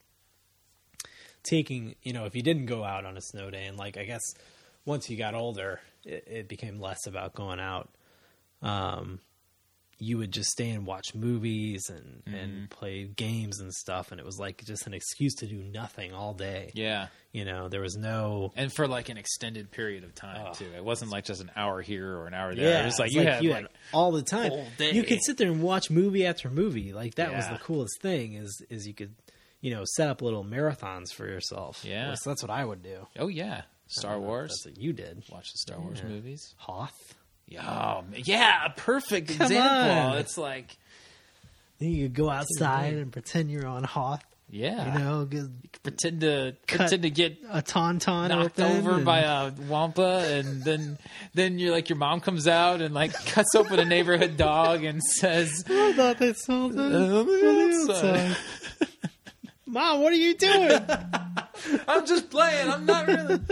taking, you know, if you didn't go out on a snow day, and like I guess once you got older, it, it became less about going out. Um, you would just stay and watch movies and Mm-hmm. and play games and stuff, and it was like just an excuse to do nothing all day. yeah. You know, there was no. And for like an extended period of time Oh. too. It wasn't like just an hour here or an hour there. Yeah, it was like it's you had you like all the time. whole day. You could sit there and watch movie after movie. Like that was Yeah. the coolest thing. Is is you could, you know, set up little marathons for yourself. Yeah. so that's what I would do. oh yeah, Star Wars. That's what you did. Watch the Star Wars Yeah. movies. Hoth. Oh, yeah, a perfect Come example. on. It's like, Then you could go outside and pretend you're on Hoth. yeah, You know, get pretend to Cut pretend to get a tauntaun knocked open over and- by a wampa, and then then you're like your mom comes out and like cuts open a neighborhood dog and says, I thought they sold it "On on the the outside." outside. Mom, what are you doing? "I'm just playing. I'm not really."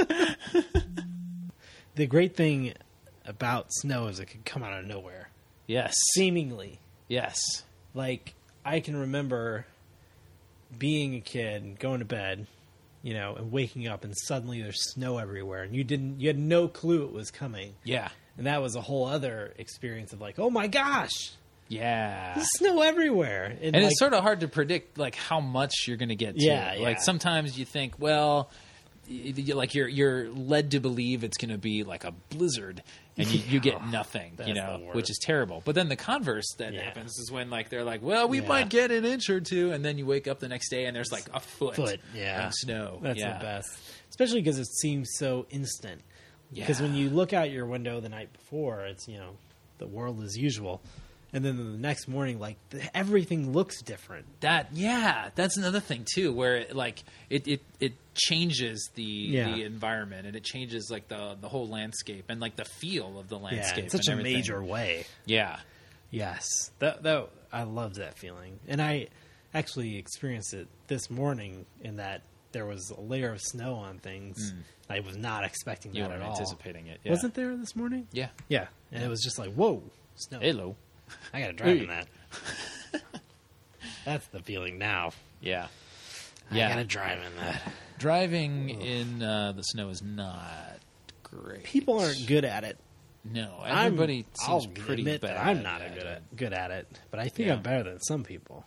The great thing about snow is it can come out of nowhere, Yes, seemingly. yes, Like I can remember being a kid, going to bed, you know, and waking up, and suddenly there's snow everywhere, and you didn't, you had no clue it was coming, yeah, and that was a whole other experience of like, oh my gosh, yeah. there's snow everywhere, and, And like, it's sort of hard to predict like how much you're going to get to. Yeah, yeah. Like sometimes you think, well, y- y- like you're you're led to believe it's going to be like a blizzard, and you, you get nothing, That's you know, the worst. which is terrible. But then the converse that Yeah. happens is when like they're like, well, we Yeah. might get an inch or two, and then you wake up the next day and there's like a foot, foot, yeah, of snow. That's yeah. the best, especially because it seems so instant. Because when Yeah. you look out your window the night before, it's, you know, the world as usual, and then the next morning, like the, everything looks different. That yeah, that's another thing too, where it, like it, it it changes the Yeah. the environment, and it changes like the the whole landscape and like the feel of the Yeah, landscape. in such and a everything. major way. Yeah, Yes, that that I loved that feeling, and I actually experienced it this morning in that there was a layer of snow on things. I was not expecting you that weren't at all. anticipating it. Yeah. Wasn't there this morning? Yeah. Yeah, and it was just like, whoa, snow. Hello. I gotta drive Hey. in that. That's the feeling now. Yeah. I Yeah. gotta drive in that. Driving in uh, the snow is not great. People aren't good at it. No, I'm- everybody I'll seems pretty admit bad. that I'm not a at good it. at good at it, but I think Yeah. I'm better than some people.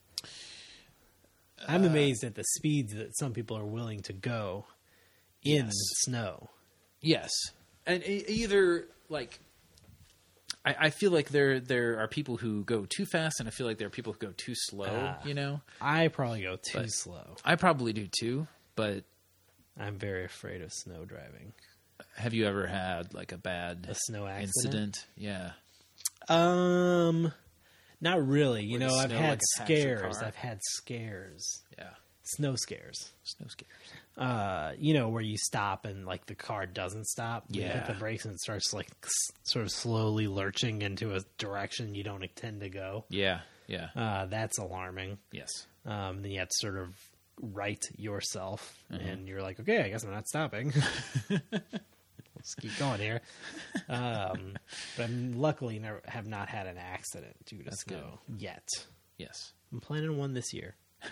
I'm amazed at the speeds that some people are willing to go in Yes. snow. Yes, and e- either like, I, I feel like there there are people who go too fast, and I feel like there are people who go too slow. Ah. You know, I probably go too But- slow. I probably do too. But I'm very afraid of snow driving. have you ever had like a bad A snow accident? incident? Yeah, Um, not really. You Where know, the I've snow, had like, attacks your scares. car? I've had scares. yeah, Snow scares. snow scares. Uh, you know, where you stop and like the car doesn't stop. You hit Yeah. the brakes and it starts like s- sort of slowly lurching into a direction you don't intend to go. Yeah, yeah, Uh, that's alarming. yes, Um, then you have to sort of right yourself, Mm-hmm. and you're like, okay, I guess I'm not stopping. Let's keep going here. Um, but I'm luckily never have not had an accident due to That's snow yet. yes. I'm planning on one this year.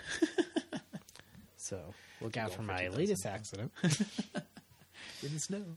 So look out for Going for my two latest thousand. accident. In the snow.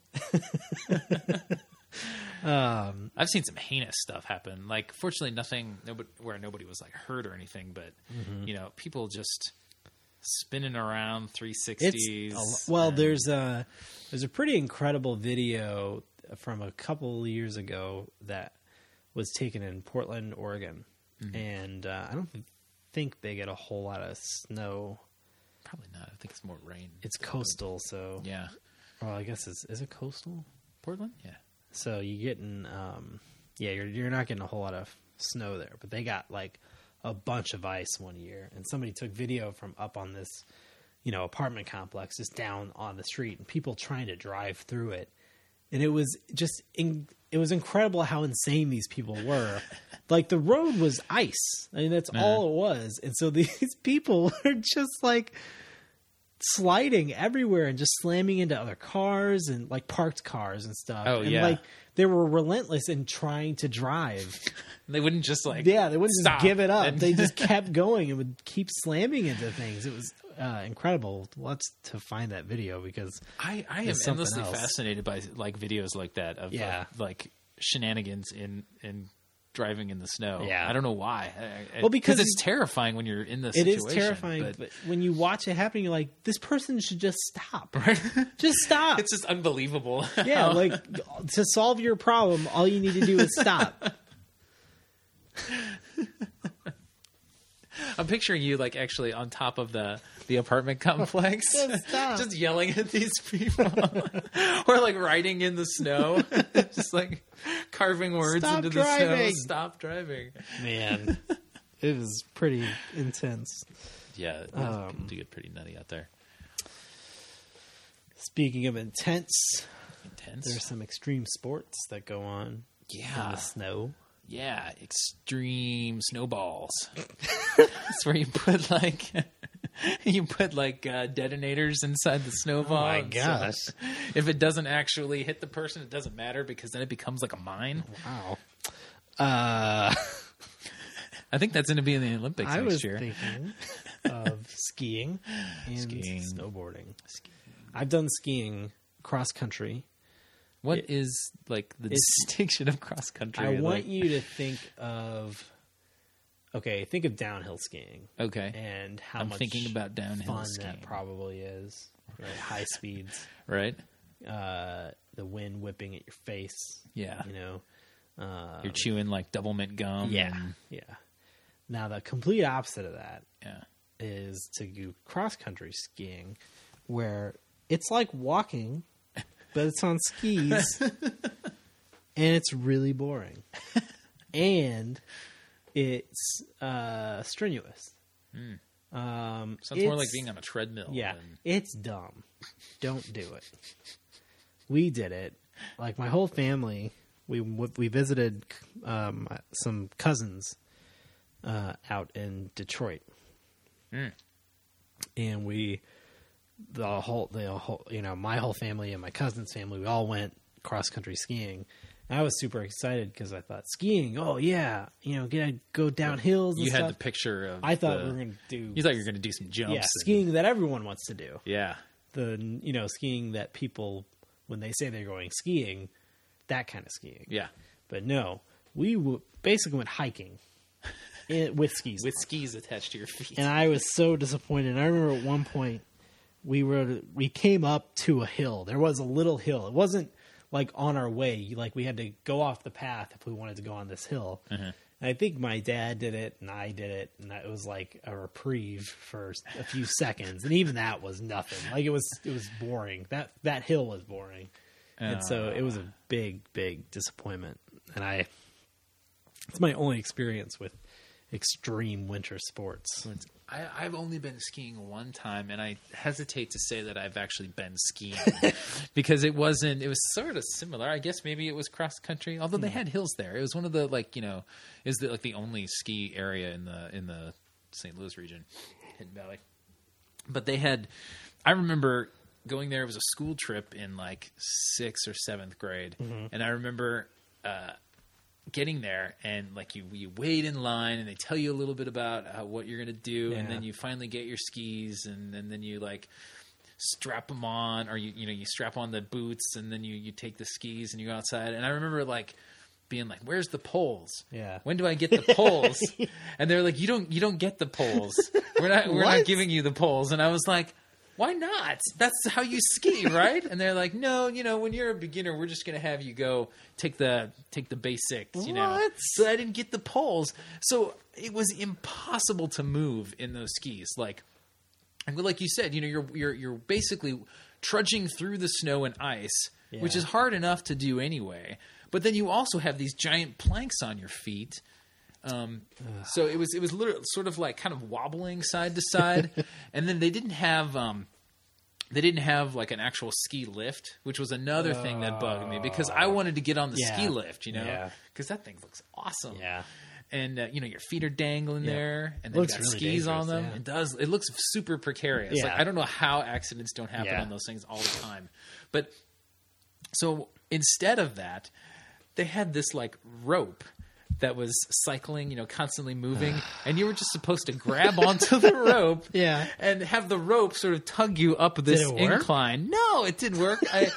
Um, I've seen some heinous stuff happen. Like, fortunately, nothing nobody, where nobody was like hurt or anything. But Mm-hmm. you know, people just spinning around three it's sixties. a lo- well, there's a there's a pretty incredible video from a couple of years ago that was taken in Portland, Oregon, Mm-hmm. and uh, I don't think they get a whole lot of snow. Probably not. I think it's more rain. It's coastal, so Yeah, well, I guess it's is it coastal? Portland, yeah. So you getting, um, yeah, you're you're not getting a whole lot of snow there, but they got like a bunch of ice one year, and somebody took video from up on this, you know, apartment complex just down on the street, and people trying to drive through it, and it was just in, it was incredible how insane these people were. Like the road was ice. I mean, that's Uh-huh. all it was, and so these people are just like sliding everywhere and just slamming into other cars and like parked cars and stuff. Oh, and yeah. like they were relentless in trying to drive. They wouldn't just like Yeah, they wouldn't stop just give it up. and- They just kept going and would keep slamming into things. It was uh, incredible. Let's to find that video because I, I am There's something endlessly else. fascinated by like videos like that of, Yeah. of, like shenanigans in in driving in the snow. Yeah. I don't know why. I- I- Well, because it's terrifying when you're in the it situation. is terrifying. But, But when you watch it happen, you're like, this person should just stop. Just stop. it's just unbelievable. Yeah, how- like to solve your problem, all you need to do is stop. I'm picturing you like actually on top of the the apartment complex, Just stop. just yelling at these people, or like riding in the snow, just like carving words Stop into the driving. snow. Stop driving. Man, it was pretty intense. Yeah, Um, people do get pretty nutty out there. Speaking of intense, Intense. there's some extreme sports that go on in yeah, the snow. yeah, extreme snowballs. That's where you put like you put like uh, detonators inside the snowball. Oh my and so gosh. if it doesn't actually hit the person, it doesn't matter because then it becomes like a mine. Wow. Uh, I think that's going to be in the Olympics I next was year. thinking of skiing and Skiing. snowboarding. I've done skiing cross country. What It- is like the it's- distinction of cross country? I want Like- you to think of okay, think of downhill skiing Okay, and how I'm much thinking about downhill fun skiing. that probably is. Right? High speeds, right? uh, the wind whipping at your face. Yeah, You know, uh, you're chewing like double mint gum. yeah, and- yeah. Now the complete opposite of that yeah. is to do cross country skiing, where it's like walking, but it's on skis, and it's really boring, and it's uh, strenuous. Um, Sounds more it's- like being on a treadmill. yeah, than- it's dumb. Don't do it. We did it. Like my whole family, we we visited um, some cousins uh, out in Detroit, Mm. and we the whole the whole you know my whole family and my cousin's family we all went cross country skiing. And I was super excited because I thought skiing. Oh yeah, you know, get go down hills. And You had stuff. the picture of. I thought the- we were going to do. You thought you were going to do some jumps. yeah, and- skiing that everyone wants to do. Yeah. The you know skiing that people when they say they're going skiing, that kind of skiing. Yeah. But no, we w- basically went hiking in, with skis, With skis attached to your feet. and I was so disappointed. And I remember at one point we were we came up to a hill. There was a little hill. It wasn't like on our way. Like we had to go off the path if we wanted to go on this hill. Uh-huh. And I think my dad did it, and I did it, and it was like a reprieve for a few seconds, and even that was nothing. Like it was, it was boring. That that hill was boring, and so it was a big, big disappointment. And I, it's my only experience with extreme winter sports. I, I've only been skiing one time, and I hesitate to say that I've actually been skiing because it wasn't. It was sort of similar. I guess maybe it was cross country, although they had hills there. It was one of the like you know, is the like the only ski area in the in the Saint Louis region, Hidden Valley. But they had. I remember going there. It was a school trip in like sixth or seventh grade, and I remember. Uh, getting there and like you you wait in line and they tell you a little bit about uh, what you're gonna do, and Yeah. then you finally get your skis, and, and then you like strap them on, or you you know you strap on the boots, and then you you take the skis and you go outside. And I remember like being like, where's the poles? Yeah. When do I get the poles? And they're like, you don't you don't get the poles. We're not we're not What? giving you the poles. And I was like, why not? That's how you ski, right? And they're like, no, you know, when you're a beginner, we're just going to have you go take the take the basics, you know. What? So I didn't get the poles. So it was impossible to move in those skis. Like and like you said, you know, you're you're you're basically trudging through the snow and ice, Yeah. which is hard enough to do anyway. But then you also have these giant planks on your feet. Um, so it was it was literally sort of like kind of wobbling side to side, and then they didn't have um, they didn't have like an actual ski lift, which was another thing that bugged me because I wanted to get on the Yeah. ski lift, you know, Yeah. because that thing looks awesome. Yeah. And uh, you know your feet are dangling Yeah. there, and they've Looks got really skis on dangerous, them. yeah. It does. It looks super precarious. Yeah. Like I don't know how accidents don't happen Yeah. on those things all the time. But so instead of that, they had this like rope that was cycling, you know, constantly moving, and you were just supposed to grab onto the rope, Yeah. and have the rope sort of tug you up this it work? incline. No, it didn't work. I.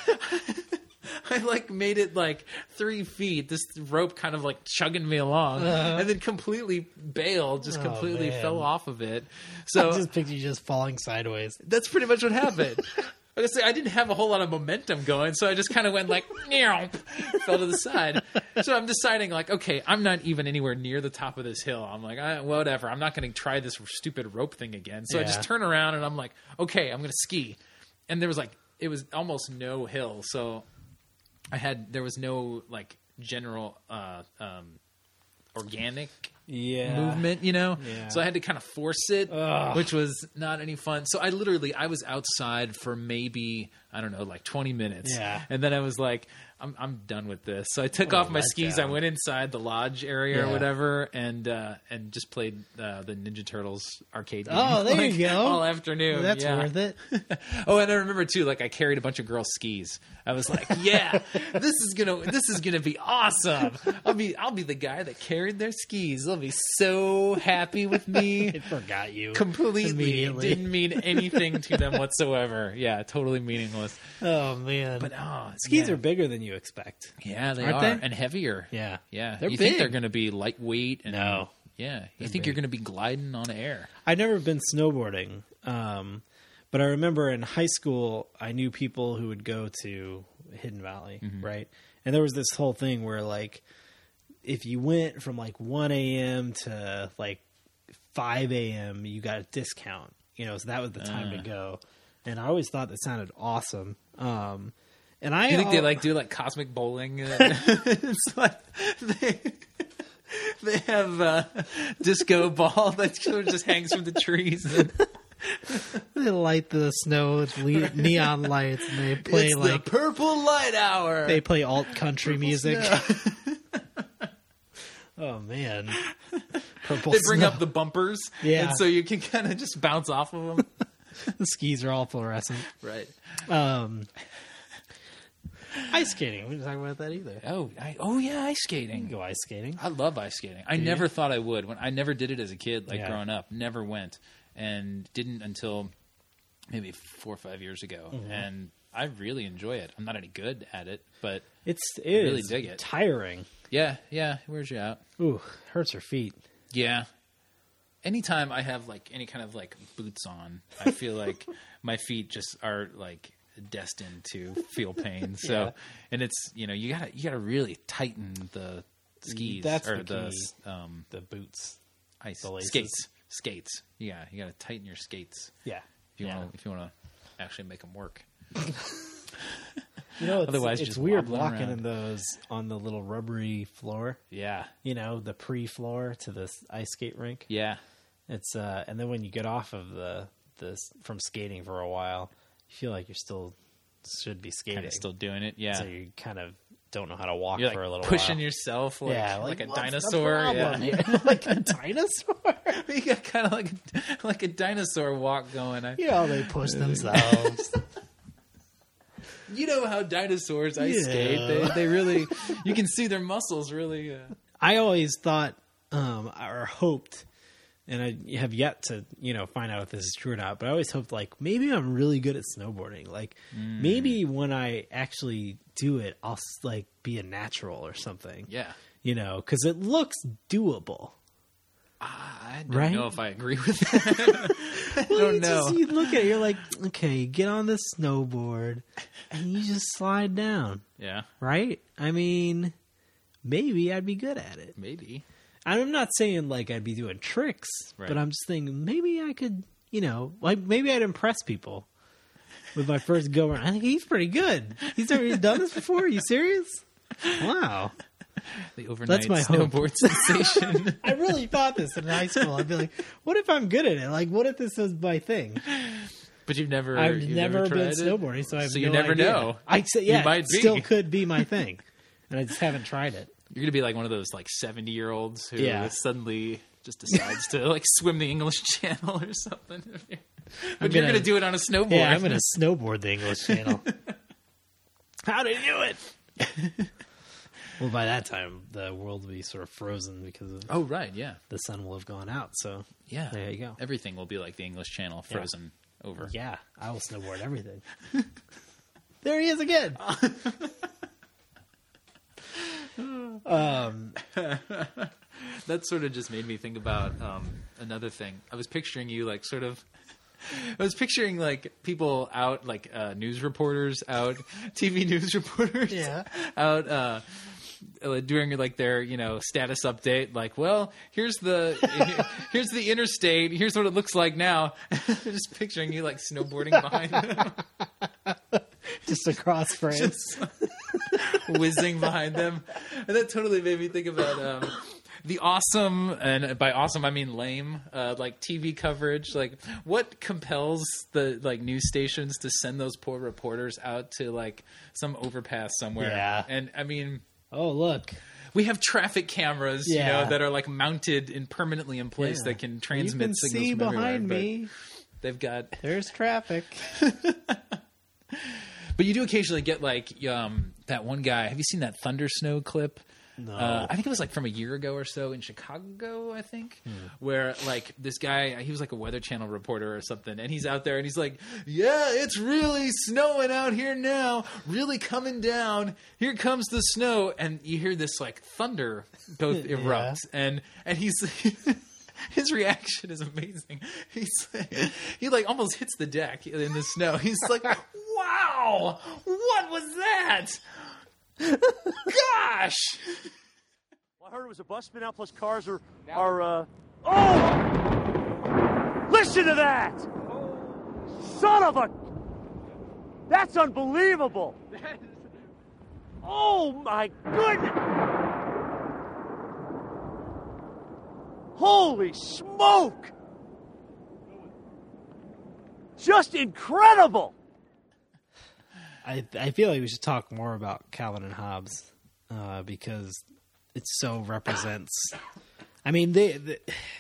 I like made it like three feet. This rope kind of like chugging me along, Uh-huh. and then completely bailed, just Oh, completely man. fell off of it. I So just picture you just falling sideways. that's pretty much what happened. I was say I didn't have a whole lot of momentum going, so I just kind of went like meow, fell to the side. So I'm deciding like, okay, I'm not even anywhere near the top of this hill. I'm like, I, whatever. I'm not going to try this stupid rope thing again. So I just Yeah. turn around and I'm like, okay, I'm going to ski. And there was like, it was almost no hill, so I had there was no like general uh, um, organic Yeah. movement, you know? Yeah. So I had to kind of force it, Ugh. which was not any fun. So I literally, I was outside for maybe, I don't know, like twenty minutes. Yeah. And then I was like, I'm I'm done with this. So I took What a off my skis. I letdown. went inside the lodge area or Yeah. whatever and uh, and just played uh, the Ninja Turtles arcade game. Oh, there you like, go. all afternoon. That's yeah. worth it. Oh, and I remember too, like I carried a bunch of girls' skis. I was like, "Yeah, this is gonna, this is gonna be awesome. I'll be, I'll be the guy that carried their skis. They'll be so happy with I me." forgot you. Completely Immediately. didn't mean anything to them whatsoever. Yeah, totally meaningless. Oh, man. But oh, skis yeah. are bigger than you expect. Yeah, they Aren't are, they? and heavier. Yeah. yeah. They're you think they're big. gonna be lightweight? And, No. Yeah, you They're think big. you're gonna be gliding on air? I've never been snowboarding, um, but I remember in high school, I knew people who would go to Hidden Valley, Mm-hmm. right? And there was this whole thing where, like, if you went from like one a.m. to like five a.m., you got a discount, you know, so that was the time Uh. to go. And I always thought that sounded awesome. Um, and I You think they al- like do like cosmic bowling? It's like they they have a disco ball that sort of just hangs from the trees. they light the snow with le- neon lights, and they play It's like the purple light hour. they play alt country music. snow. Oh man, purple. They bring snow. up the bumpers, Yeah. and so you can kind of just bounce off of them. the skis are all fluorescent. Right. Um, ice skating. We didn't talk about that either. Oh, I, oh yeah, ice You skating. can go ice skating. I love ice skating. I Do you? never thought I would. When I never did it as a kid, like Yeah. growing up, never went, and didn't until maybe four or five years ago. Mm-hmm. And I really enjoy it. I'm not any good at it, but It's it really is dig it. tiring. yeah, yeah, it wears you out. Ooh, hurts your feet. Yeah. Anytime I have like any kind of like boots on, I feel like my feet just are like destined to feel pain. So, Yeah. and it's, you know, you gotta, you gotta really tighten the skis That's or the the, key. um, The boots. ice The laces. skates, skates. Yeah. You gotta tighten your skates Yeah. if you Yeah. want to, if you want to actually make them work. You know, it's, Otherwise, it's just weird wobbling walking around. in those on the little rubbery floor. Yeah. You know, the pre-floor to this ice skate rink. Yeah. It's uh, and then when you get off of the this from skating for a while, you feel like you're still should be skating. Kind of still doing it. Yeah. So you kind of don't know how to walk You're for a like little pushing while. yourself like, yeah, like, a what's the dinosaur. problem? Yeah. Yeah, like a dinosaur. You got kind of like a, like a dinosaur walk going. I, You know, they push themselves. You know how dinosaurs ice Yeah. skate. They, they really, you can see their muscles really. Uh, I always thought, um, or hoped, and I have yet to, you know, find out if this is true or not, but I always hoped, like, maybe I'm really good at snowboarding. Like, Mm. maybe when I actually do it, I'll, like, be a natural or something. yeah. You know, because it looks doable. I don't Right? know if I agree with that. I Well, don't you know. Just, you look at it, you're like, okay, get on the snowboard, and you just slide down, Yeah, right? I mean, maybe I'd be good at it. maybe. I'm not saying like I'd be doing tricks, Right. but I'm just thinking maybe I could you know, like maybe I'd impress people with my first go around. I think he's pretty good. He's he's done this before. Are you serious? Wow. The overnight That's my snowboard sensation. I really thought this in high school. I'd be like, what if I'm good at it? Like, what if this is my thing? But you've never, I've you've never, never been tried it? snowboarding, so I have So no you never idea. know. I say, yeah, You might it be. still could be my thing, and I just haven't tried it. You're gonna be like one of those like seventy year olds who Yeah. suddenly just decides to like swim the English Channel or something. But I'm you're gonna- gonna do it on a snowboard. Yeah, I'm going to snowboard the English Channel. How did he do it? Well, by that time, the world will be sort of frozen because of Oh right, yeah, the sun will have gone out. So yeah. there you go. Everything will be like the English Channel, frozen over. Yeah, I will snowboard everything. There he is again. um, That sort of just made me think about um, another thing. I was picturing you like sort of. I was picturing like people out, like uh, news reporters out, T V news reporters Yeah. out uh, uh, doing like their you know status update. Like, well, here's the here's the interstate. Here's what it looks like now. Just picturing you like snowboarding behind them, just across France. whizzing behind them, and that totally made me think about. Um, The awesome, and by awesome I mean lame, uh, like T V coverage. Like, what compels the like news stations to send those poor reporters out to like some overpass somewhere? Yeah. And I mean, Oh, look. we have traffic cameras, Yeah. you know, that are like mounted and permanently in place Yeah. that can transmit you can signals see from everywhere, behind but me. They've got, There's traffic. but you do occasionally get like um, that one guy. Have you seen that Thunder Snow clip? No. Uh, I think it was like from a year ago or so in Chicago, I think, where like this guy, he was like a Weather Channel reporter or something, and he's out there and he's like, yeah, it's really snowing out here now, really coming down. Here comes the snow. And you hear this like thunder both erupt. And, and he's, his reaction is amazing. He's like, he like almost hits the deck in the snow. He's like, wow, what was that? Gosh! Well, I heard it was a bus spin out plus cars are, are uh... Oh! Listen to that! Son of a... That's unbelievable! Oh, my goodness! Holy smoke! Just incredible! I I feel like we should talk more about Calvin and Hobbes uh, because it so represents. I mean, they, they,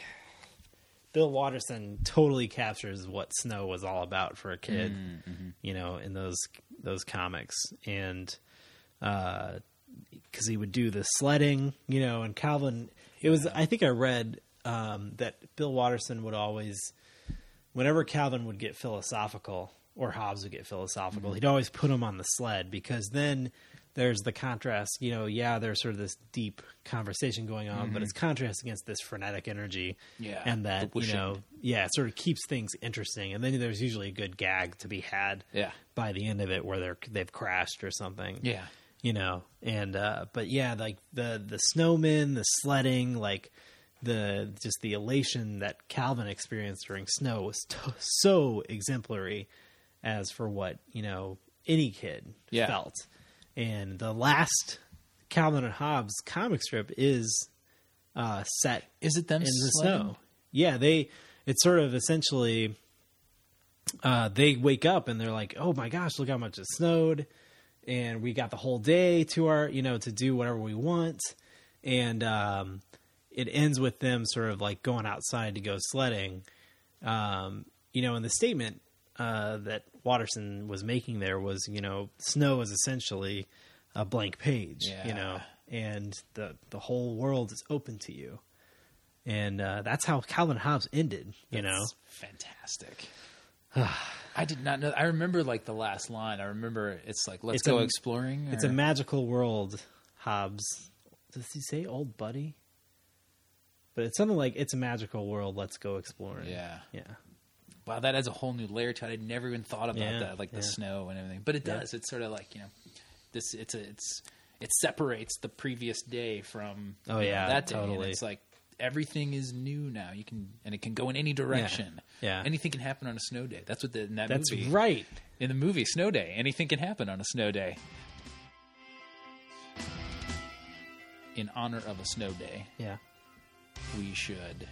Bill Watterson totally captures what snow was all about for a kid, mm-hmm. you know, in those those comics, and because uh, he would do the sledding, you know, and Calvin. It was I think I read um, that Bill Watterson would always, whenever Calvin would get philosophical. Or Hobbes would get philosophical. Mm-hmm. He'd always put him on the sled because then there's the contrast. You know, yeah, there's sort of this deep conversation going on, mm-hmm. but it's contrast against this frenetic energy. Yeah, and that you know, yeah, it sort of keeps things interesting. And then there's usually a good gag to be had. Yeah. by the end of it, where they're they've crashed or something. Yeah, you know, and uh, but yeah, like the the snowmen, the sledding, like. The just the elation that Calvin experienced during snow was to- so exemplary as for what, you know, any kid yeah. felt. And the last Calvin and Hobbes comic strip is uh, set is it them in the sledding? snow. Yeah, they it's sort of essentially uh, they wake up and they're like, oh my gosh, look how much it snowed. And we got the whole day to our, you know, to do whatever we want. And um it ends with them sort of like going outside to go sledding. Um, you know, and the statement uh, that Watterson was making there was, you know, snow is essentially a blank page, yeah. you know, and the the whole world is open to you. And uh, that's how Calvin Hobbes ended, you that's know. Fantastic. I did not know. I remember like the last line. I remember it's like, let's it's go a, exploring. Or? It's a magical world, Hobbes. Does he say old buddy? But it's something like, it's a magical world, let's go exploring. Yeah. Yeah. Wow, that adds a whole new layer to it. I'd never even thought about yeah, that, like yeah. the snow and everything. But it does. Yeah. It's sort of like, you know, this. It's a, it's it separates the previous day from oh yeah know, that day. Totally. And it's like everything is new now. You can and it can go in any direction. Yeah. Anything can happen on a snow day. That's what the in that That's movie. right. In the movie Snow Day, anything can happen on a snow day. In honor of a snow day, Yeah. we should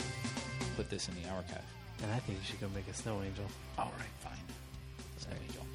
put this in the archive. And I think you should go make a snow angel. All right, fine. Snow angel.